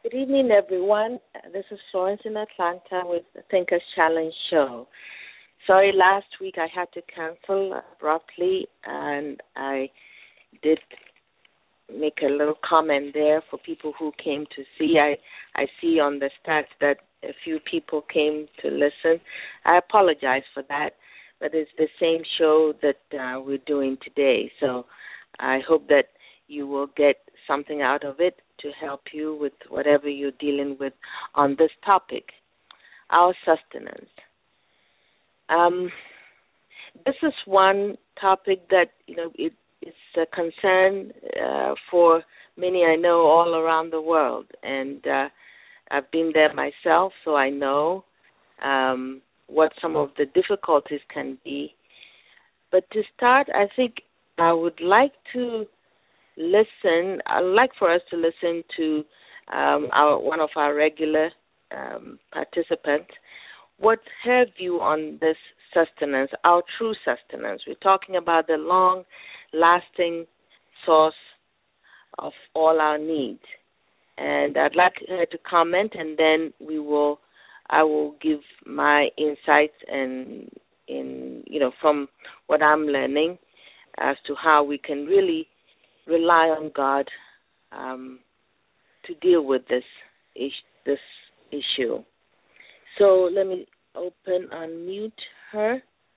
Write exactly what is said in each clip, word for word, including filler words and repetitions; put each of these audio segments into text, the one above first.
Good evening, everyone. Uh, This is Florence in Atlanta with the Thinkers Challenge show. Sorry, last week I had to cancel abruptly, and I did make a little comment there for people who came to see. I, I see on the stats that a few people came to listen. I apologize for that, but it's the same show that uh, we're doing today. So I hope that you will get something out of it to help you with whatever you're dealing with on this topic, our sustenance. Um, this is one topic that, you know, it, it's a concern uh, for many I know all around the world, and uh, I've been there myself, so I know um, what some of the difficulties can be. But to start, I think I would like to listen, I'd like for us to listen to um, our one of our regular um, participants, what's her view on this sustenance, our true sustenance. We're talking about the long-lasting source of all our needs. And I'd like her to comment, and then we will, I will give my insights and in, you know, from what I'm learning as to how we can really rely on God um, to deal with this is- this issue. So let me open, unmute her.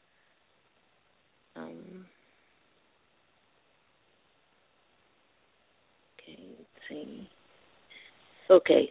Um, okay, let's see. Okay.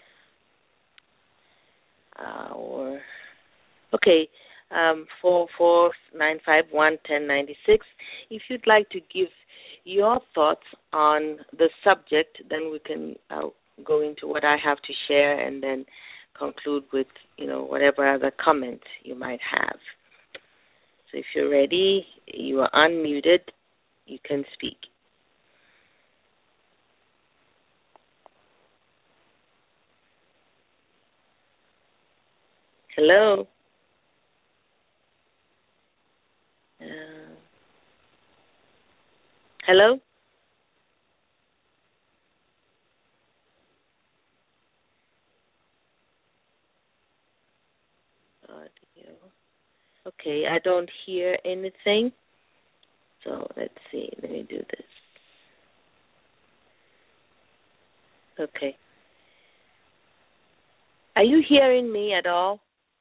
Uh, or okay. Um, four four nine five one ten ninety six. If you'd like to give your thoughts on the subject, then we can uh, go into what I have to share, and then conclude with, you know, whatever other comments you might have. So if you're ready, you are unmuted, you can speak. Hello? Uh, hello? Audio. Okay, I don't hear anything. So let's see, let me do this. Okay. Are you hearing me at all?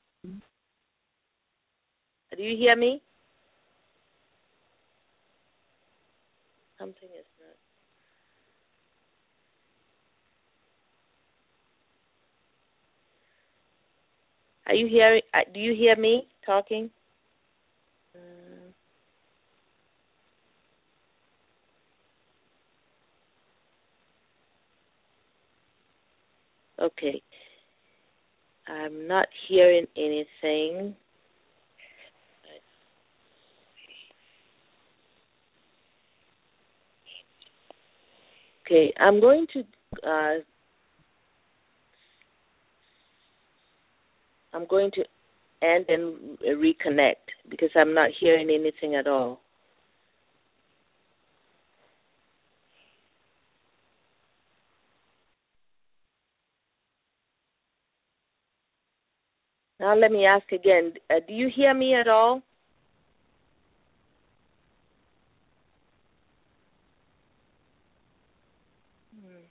Do you hear me? Something is not. Are you hearing? uh, Do you hear me talking? Uh, okay. I'm not hearing anything. Okay, I'm going to uh, I'm going to end and reconnect because I'm not hearing anything at all. Now let me ask again. Uh, do you hear me at all? Hmm.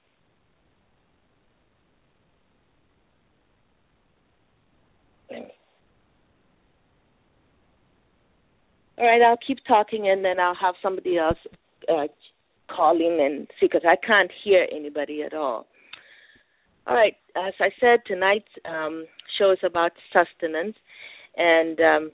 All right, I'll keep talking, and then I'll have somebody else uh, call in and see, because I can't hear anybody at all. All right, as I said, tonight's um, show is about sustenance, and um,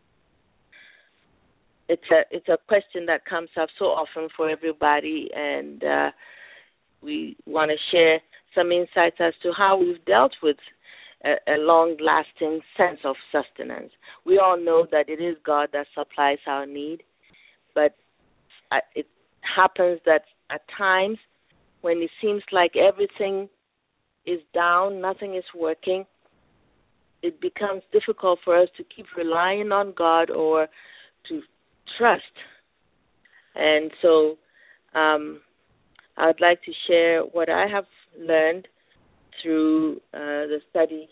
it's a it's a question that comes up so often for everybody, and uh, we want to share some insights as to how we've dealt with a, a long-lasting sense of sustenance. We all know that it is God that supplies our need, but uh, it happens that at times when it seems like everything is down, nothing is working, it becomes difficult for us to keep relying on God or to trust. And so um, I would like to share what I have learned through uh, the study,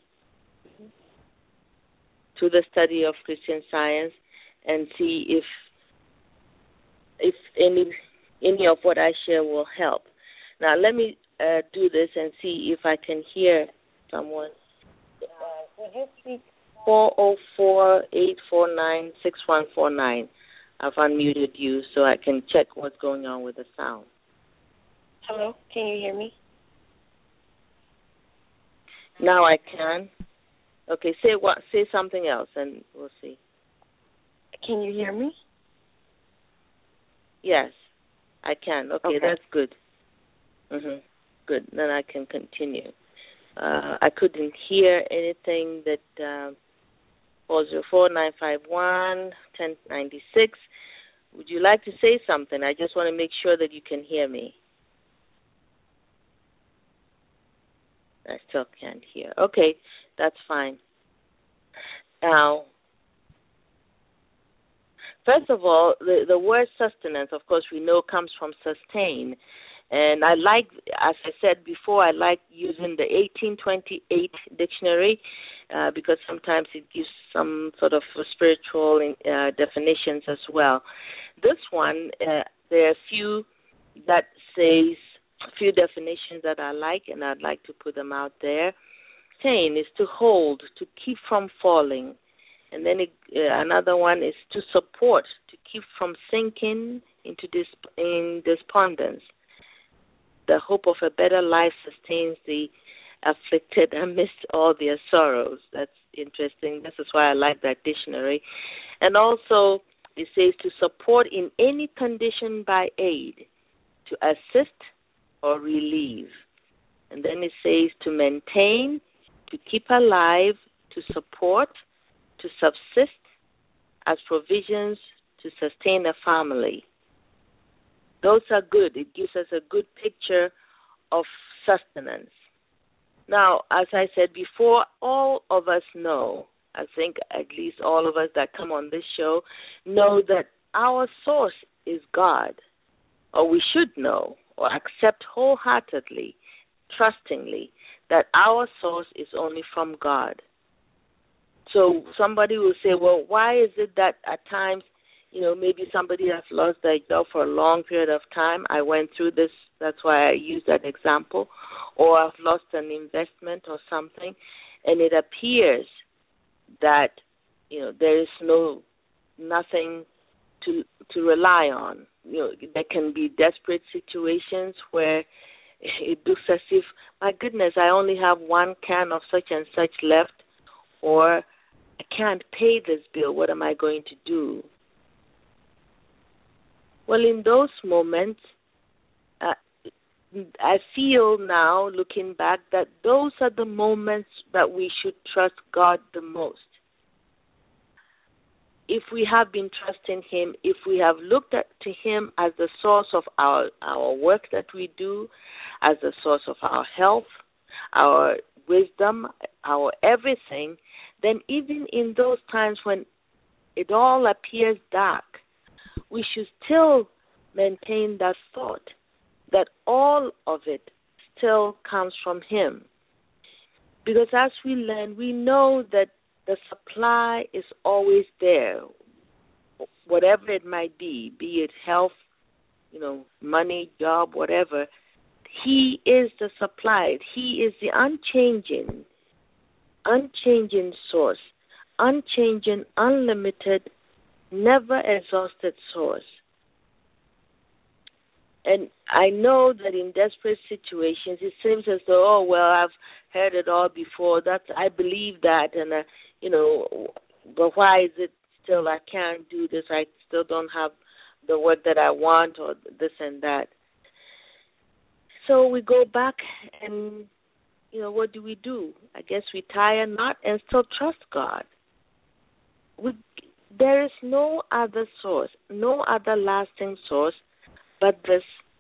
through the study of Christian Science, and see if if any any of what I share will help. Now, let me uh, do this and see if I can hear someone. Uh, would you speak four oh four, eight four nine, six one four nine? I've unmuted you so I can check what's going on with the sound. Hello, can you hear me? Now I can. Okay, say what? Say something else, and we'll see. Can you hear me? Yes, I can. Okay, okay. That's good. Mhm. Good. Then I can continue. Uh, I couldn't hear anything that um, four zero four, nine five one, one zero nine six. Would you like to say something? I just want to make sure that you can hear me. I still can't hear. Okay, that's fine. Now, first of all, the, the word sustenance, of course, we know comes from sustain. And I like, as I said before, I like using the eighteen twenty-eight dictionary uh, because sometimes it gives some sort of spiritual uh, definitions as well. This one, uh, there are a few that says, a few definitions that I like, and I'd like to put them out there. Sustain is to hold, to keep from falling. And then it, uh, another one is to support, to keep from sinking into dis- in despondence. The hope of a better life sustains the afflicted amidst all their sorrows. That's interesting. This is why I like that dictionary. And also, it says to support in any condition by aid, to assist or relieve. And then it says to maintain, to keep alive, to support, to subsist as provisions to sustain a family. Those are good. It gives us a good picture of sustenance. Now, as I said before, all of us know, I think at least all of us that come on this show, know that our source is God, or we should know or accept wholeheartedly, trustingly, that our source is only from God. So somebody will say, well, why is it that at times, you know, maybe somebody has lost their job for a long period of time. I went through this, that's why I used that example. Or I've lost an investment or something, and it appears that, you know, there is no, nothing to to rely on. You know, there can be desperate situations where it looks as if, my goodness, I only have one can of such and such left, or I can't pay this bill. What am I going to do? Well, in those moments, uh, I feel now, looking back, that those are the moments that we should trust God the most. If we have been trusting Him, if we have looked at to Him as the source of our, our work that we do, as the source of our health, our wisdom, our everything, then even in those times when it all appears dark, we should still maintain that thought that all of it still comes from Him. Because as we learn, we know that the supply is always there, whatever it might be, be it health, you know, money, job, whatever. He is the supply. He is the unchanging, unchanging source, unchanging, unlimited, never exhausted source. And I know that in desperate situations, it seems as though, oh, well, I've heard it all before. That's, I believe that, and, uh, you know, but why is it still I can't do this? I still don't have the work that I want, or this and that. So we go back and, you know, what do we do? I guess we tie a knot and still trust God. We There is no other source, no other lasting source but this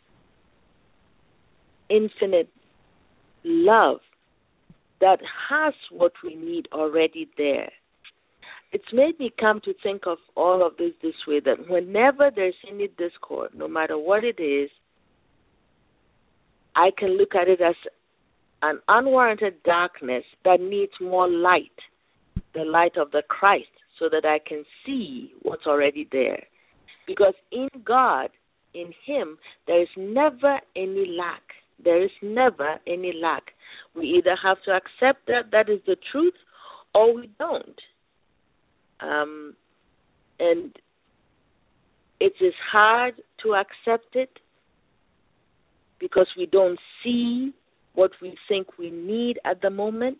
infinite love that has what we need already there. It's made me come to think of all of this this way, that whenever there's any discord, no matter what it is, I can look at it as an unwarranted darkness that needs more light, the light of the Christ, so that I can see what's already there. Because in God, in Him, there is never any lack. There is never any lack. We either have to accept that that is the truth, or we don't. Um, and it is hard to accept it because we don't see what we think we need at the moment.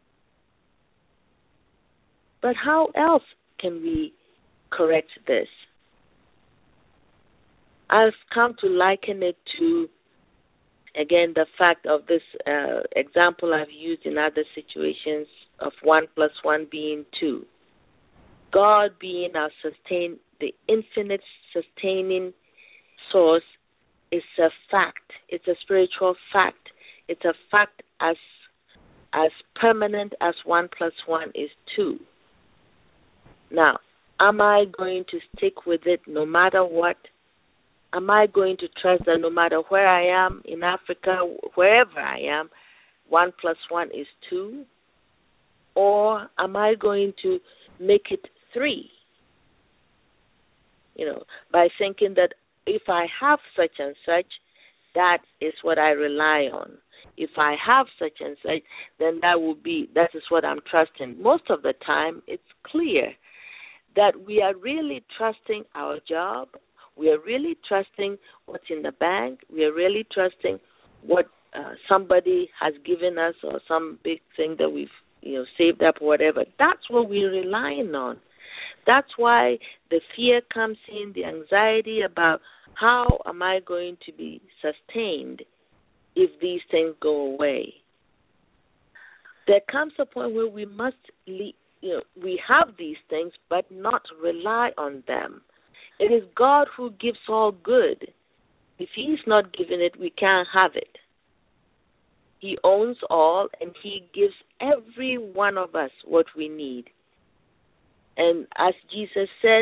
But how else can we correct this? I've come to liken it to, again, the fact of this uh, example I've used in other situations of one plus one being two. God being our sustain, the infinite sustaining source is a fact. It's a spiritual fact. It's a fact as as permanent as one plus one is two. Now, am I going to stick with it no matter what? Am I going to trust that no matter where I am in Africa, wherever I am, one plus one is two? Or am I going to make it three? You know, by thinking that if I have such and such, that is what I rely on. If I have such and such, then that will be, that is what I'm trusting. Most of the time, it's clear that we are really trusting our job. We are really trusting what's in the bank. We are really trusting what uh, somebody has given us or some big thing that we've, you know, saved up or whatever. That's what we're relying on. That's why the fear comes in, the anxiety about how am I going to be sustained if these things go away. There comes a point where we must, you know, we have these things but not rely on them. It is God who gives all good. If He's not giving it, we can't have it. He owns all, and He gives every one of us what we need. And as Jesus said,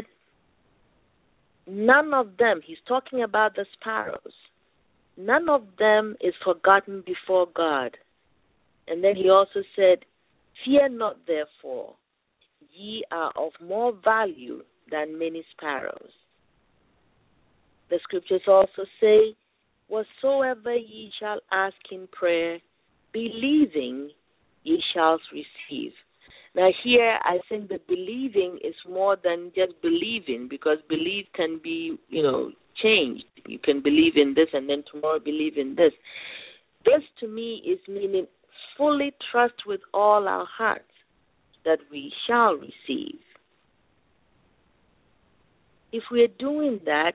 none of them, He's talking about the sparrows, none of them is forgotten before God. And then He also said, fear not therefore, ye are of more value than many sparrows. The scriptures also say, whatsoever ye shall ask in prayer, believing, ye shall receive. Now here, I think the believing is more than just believing, because belief can be, you know, changed. You can believe in this and then tomorrow believe in this. This to me is meaning fully trust with all our hearts that we shall receive. If we're doing that,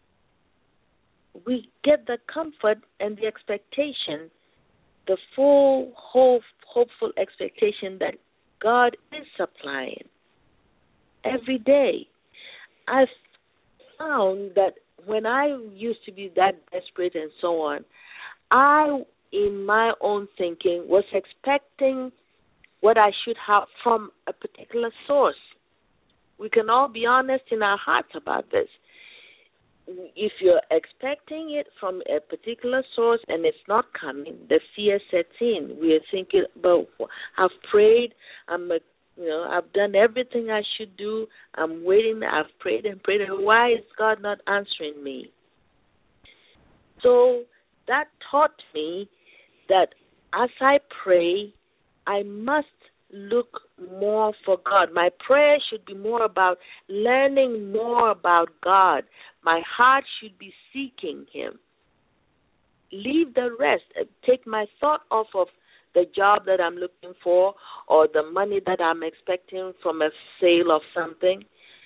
we get the comfort and the expectation, the full, hope, hopeful expectation that God is supplying every day. I've found that when I used to be that desperate and so on, I, in my own thinking, was expecting what I should have from a particular source. We can all be honest in our hearts about this. If you're expecting it from a particular source and it's not coming, the fear sets in. We are thinking, but I've prayed, I'm, a, you know, I've done everything I should do. I'm waiting. I've prayed and prayed. And why is God not answering me? So that taught me that as I pray, I must look more for God. My prayer should be more about learning more about God. My heart should be seeking Him. Leave the rest. Take my thought off of the job that I'm looking for or the money that I'm expecting from a sale of something,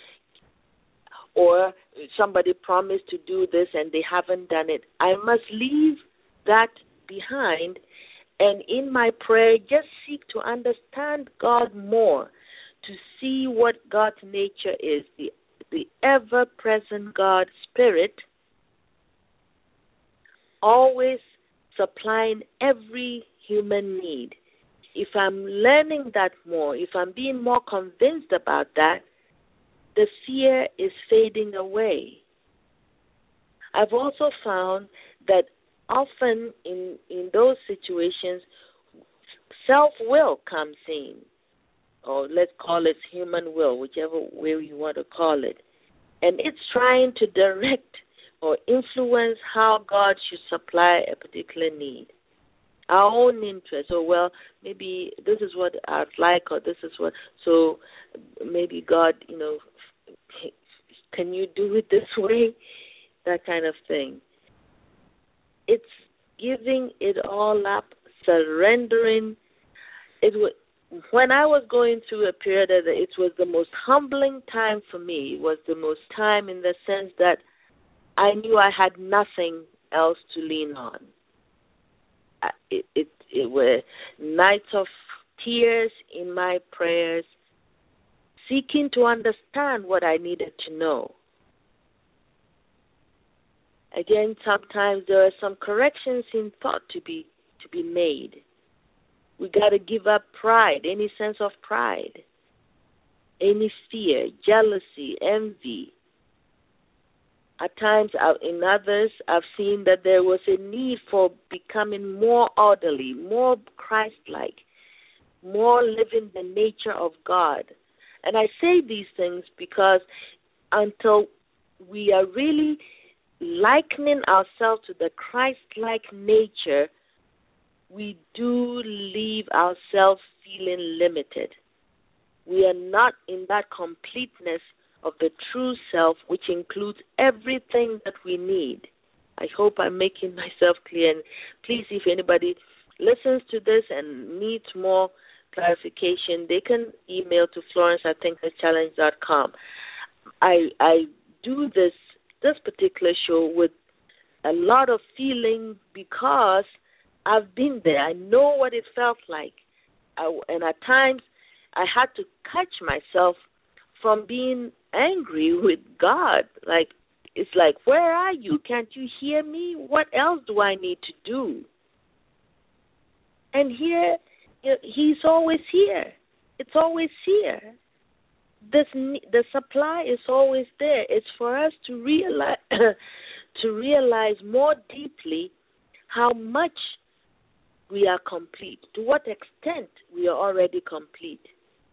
or somebody promised to do this and they haven't done it. I must leave that behind, and in my prayer, just seek to understand God more, to see what God's nature is, the, the ever-present God Spirit, always supplying every human need. If I'm learning that more, if I'm being more convinced about that, the fear is fading away. I've also found that often in, in those situations self-will comes in, or let's call it human will, whichever way you want to call it. And it's trying to direct or influence how God should supply a particular need. Our own interest. Oh, well, maybe this is what I'd like, or this is what, so maybe God, you know, can you do it this way? That kind of thing. It's giving it all up, surrendering. It was, when I was going through a period, of the, it was the most humbling time for me. It was the most time in the sense that I knew I had nothing else to lean on. It, it, it were nights of tears in my prayers, seeking to understand what I needed to know. Again, sometimes there are some corrections in thought to be to be made. We got to give up pride, any sense of pride, any fear, jealousy, envy. At times, in others, I've seen that there was a need for becoming more orderly, more Christ-like, more living the nature of God. And I say these things because until we are really likening ourselves to the Christ-like nature, we do leave ourselves feeling limited. We are not in that completeness of the true self, which includes everything that we need. I hope I'm making myself clear. And please, if anybody listens to this and needs more clarification, they can email to Florence at thinkers challenge dot com. I I do this this particular show with a lot of feeling because I've been there. I know what it felt like. I, and at times I had to catch myself from being angry with God. Like, it's like, where are you? Can't you hear me? What else do I need to do? And here, he's always here. It's always here. This, the supply is always there. It's for us to realize, to realize more deeply how much we are complete, to what extent we are already complete.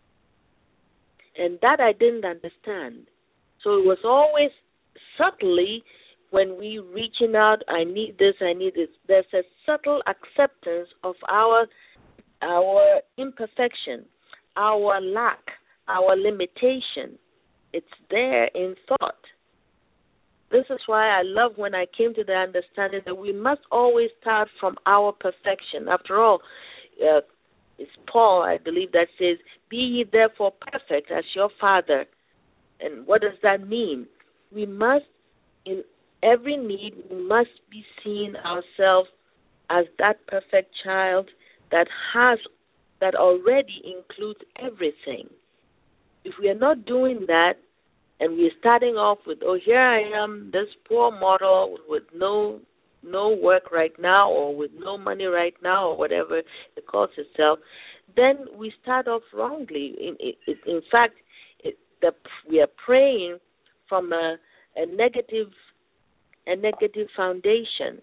And that I didn't understand. So it was always subtly when we reaching out, I need this, I need this. There's a subtle acceptance of our our imperfection, our lack, our limitation. It's there in thought. This is why I love when I came to the understanding that we must always start from our perfection. After all, uh, it's Paul, I believe, that says, be ye therefore perfect as your Father. And what does that mean? We must, in every need, we must be seeing ourselves as that perfect child that has, that already includes everything. If we are not doing that, and we're starting off with, oh, here I am, this poor mortal with no no work right now, or with no money right now, or whatever it calls itself, then we start off wrongly. In, in, in fact, it, the, we are praying from a, a negative a negative foundation.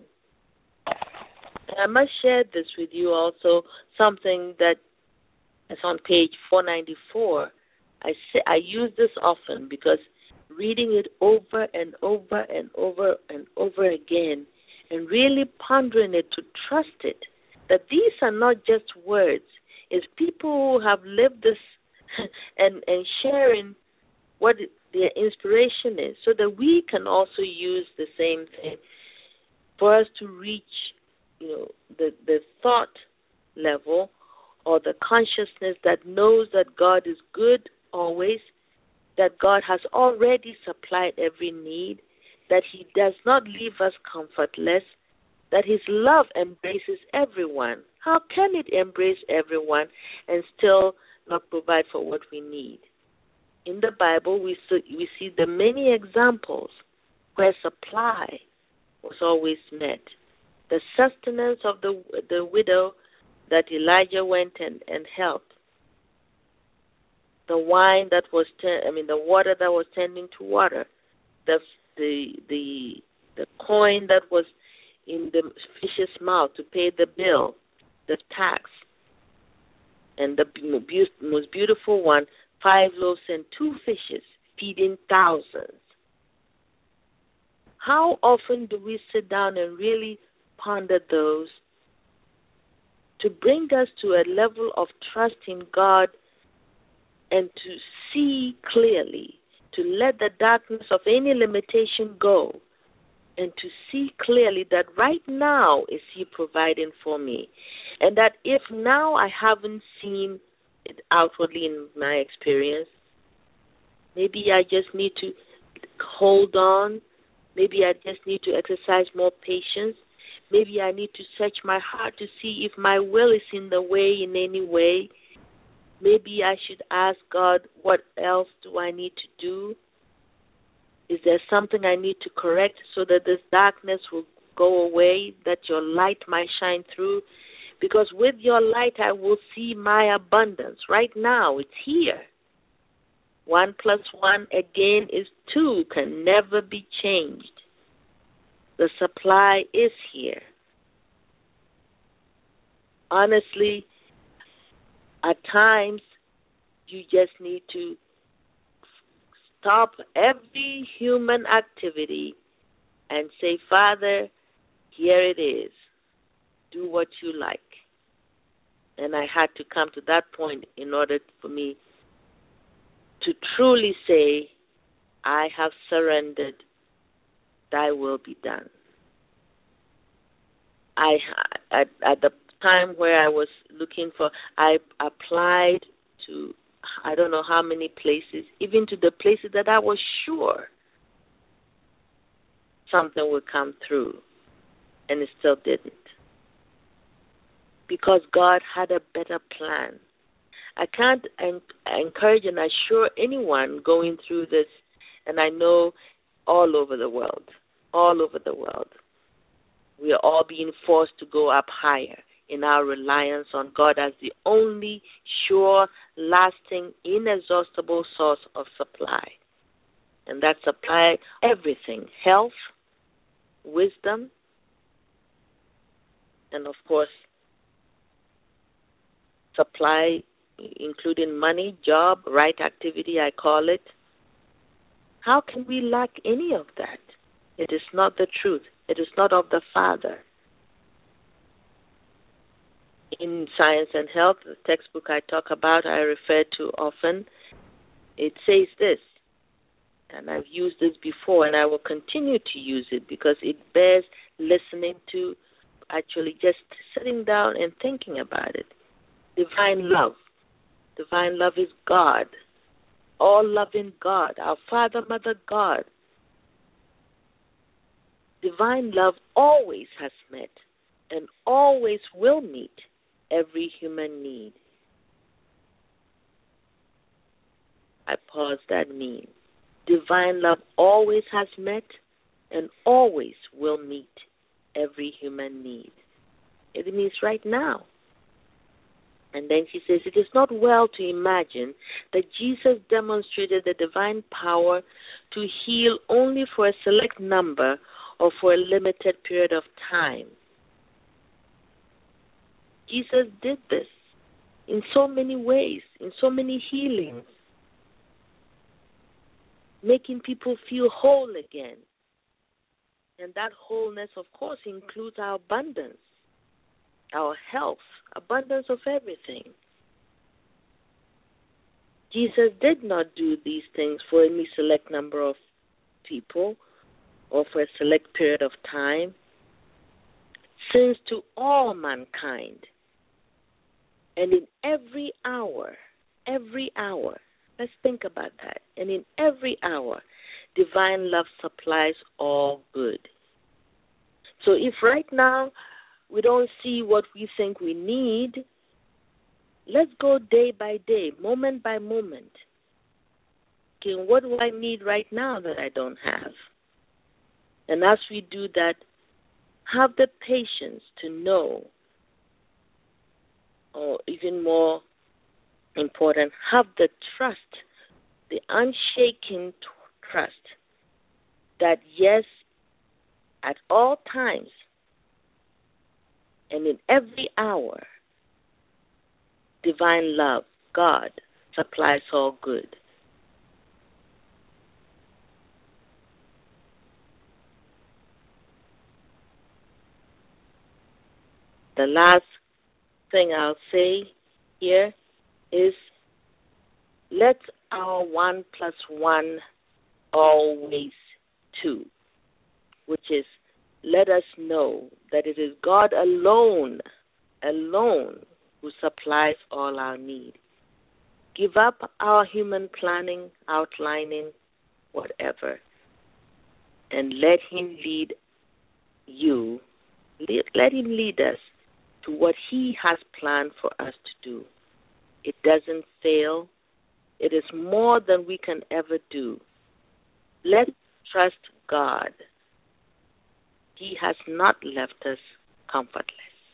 And I must share this with you also, something that is on page four ninety-four. I say, I use this often because reading it over and over and over and over again, and really pondering it, to trust it, that these are not just words. It's people who have lived this and, and sharing what their inspiration is, so that we can also use the same thing for us to reach, you know, the, the thought level or the consciousness that knows that God is good always, that God has already supplied every need, that he does not leave us comfortless, that his love embraces everyone. How can it embrace everyone and still not provide for what we need? In the Bible, we see, we see the many examples where supply was always met. The sustenance of the the widow that Elijah went and, and helped. The wine that was, ten, I mean, the water that was tending to water. The the the the coin that was in the fish's mouth to pay the bill, the tax. And the be- most beautiful one, five loaves and two fishes, feeding thousands. How often do we sit down and really ponder those to bring us to a level of trust in God and to see clearly, to let the darkness of any limitation go, and to see clearly that right now is He providing for me, and that if now I haven't seen it outwardly in my experience, maybe I just need to hold on, maybe I just need to exercise more patience, maybe I need to search my heart to see if my will is in the way in any way. Maybe I should ask God, what else do I need to do? Is there something I need to correct so that this darkness will go away, that your light might shine through? Because with your light I will see my abundance. Right now, it's here. One plus one, again, is two, can never be changed. The supply is here. Honestly, at times, you just need to stop every human activity and say, Father, here it is. Do what you like. And I had to come to that point in order for me to truly say, I have surrendered. Thy will be done. I at, at the time where I was looking for, I applied to I don't know how many places, even to the places that I was sure something would come through, and it still didn't. Because God had a better plan. I can't en- encourage and assure anyone going through this, and I know all over the world, all over the world, we are all being forced to go up higher in our reliance on God as the only sure, lasting, inexhaustible source of supply. And that supply everything, health, wisdom, and of course, supply including money, job, right activity, I call it. How can we lack any of that? It is not the truth. It is not of the Father. In Science and Health, the textbook I talk about, I refer to often, it says this, and I've used this before, and I will continue to use it because it bears listening to, actually just sitting down and thinking about it. Divine love. Divine love is God, all-loving God, our Father, Mother, God. Divine love always has met and always will meet every human need. I pause, that mean. Divine love always has met and always will meet every human need. It means right now. And then she says, it is not well to imagine that Jesus demonstrated the divine power to heal only for a select number or for a limited period of time. Jesus did this in so many ways, in so many healings, making people feel whole again. And that wholeness, of course, includes our abundance, our health, abundance of everything. Jesus did not do these things for any select number of people or for a select period of time, since to all mankind, and in every hour, every hour, let's think about that, and in every hour, divine love supplies all good. So if right now we don't see what we think we need, let's go day by day, moment by moment. Okay, what do I need right now that I don't have? And as we do that, have the patience to know, or even more important, have the trust, the unshaken t- trust that yes, at all times and in every hour, divine love, God, supplies all good. The last thing I'll say here is, let our one plus one always two, which is, let us know that it is God alone, alone, who supplies all our need. Give up our human planning, outlining, whatever, and let Him lead you, let Him lead us to what He has planned for us to do. It doesn't fail. It is more than we can ever do. Let's trust God. He has not left us comfortless.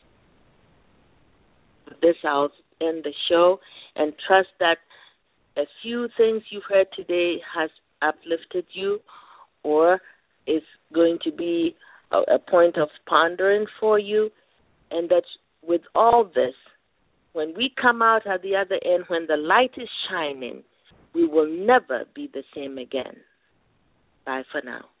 With this, I'll end the show and trust that a few things you've heard today has uplifted you or is going to be a, a point of pondering for you, and that with all this, when we come out at the other end, when the light is shining, we will never be the same again. Bye for now.